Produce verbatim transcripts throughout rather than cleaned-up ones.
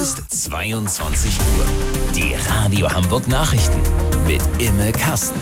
ist zweiundzwanzig Uhr. Die Radio Hamburg Nachrichten mit Imme Kasten.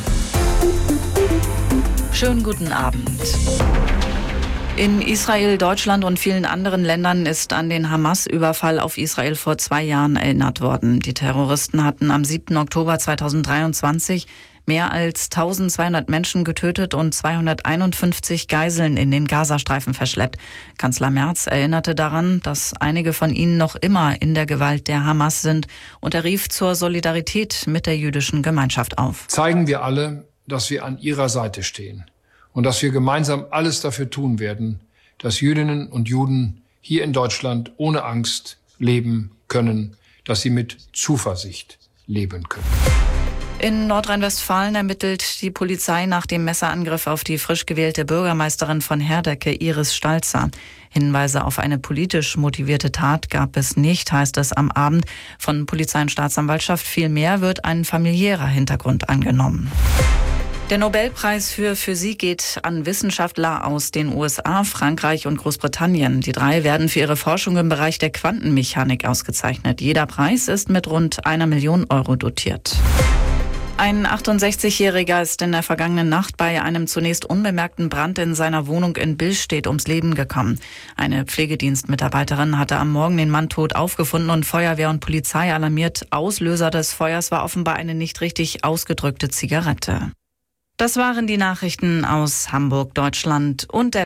Schönen guten Abend. In Israel, Deutschland und vielen anderen Ländern ist an den Hamas-Überfall auf Israel vor zwei Jahren erinnert worden. Die Terroristen hatten am siebten Oktober zweitausenddreiundzwanzig mehr als eintausendzweihundert Menschen getötet und zweihunderteinundfünfzig Geiseln in den Gazastreifen verschleppt. Kanzler Merz erinnerte daran, dass einige von ihnen noch immer in der Gewalt der Hamas sind und er rief zur Solidarität mit der jüdischen Gemeinschaft auf. Zeigen wir alle, dass wir an ihrer Seite stehen und dass wir gemeinsam alles dafür tun werden, dass Jüdinnen und Juden hier in Deutschland ohne Angst leben können, dass sie mit Zuversicht leben können. In Nordrhein-Westfalen ermittelt die Polizei nach dem Messerangriff auf die frisch gewählte Bürgermeisterin von Herdecke, Iris Stalzer. Hinweise auf eine politisch motivierte Tat gab es nicht, heißt es am Abend. Von Polizei und Staatsanwaltschaft vielmehr wird ein familiärer Hintergrund angenommen. Der Nobelpreis für Physik geht an Wissenschaftler aus den U S A, Frankreich und Großbritannien. Die drei werden für ihre Forschung im Bereich der Quantenmechanik ausgezeichnet. Jeder Preis ist mit rund einer Million Euro dotiert. Ein achtundsechzigjähriger ist in der vergangenen Nacht bei einem zunächst unbemerkten Brand in seiner Wohnung in Billstedt ums Leben gekommen. Eine Pflegedienstmitarbeiterin hatte am Morgen den Mann tot aufgefunden und Feuerwehr und Polizei alarmiert. Auslöser des Feuers war offenbar eine nicht richtig ausgedrückte Zigarette. Das waren die Nachrichten aus Hamburg, Deutschland und der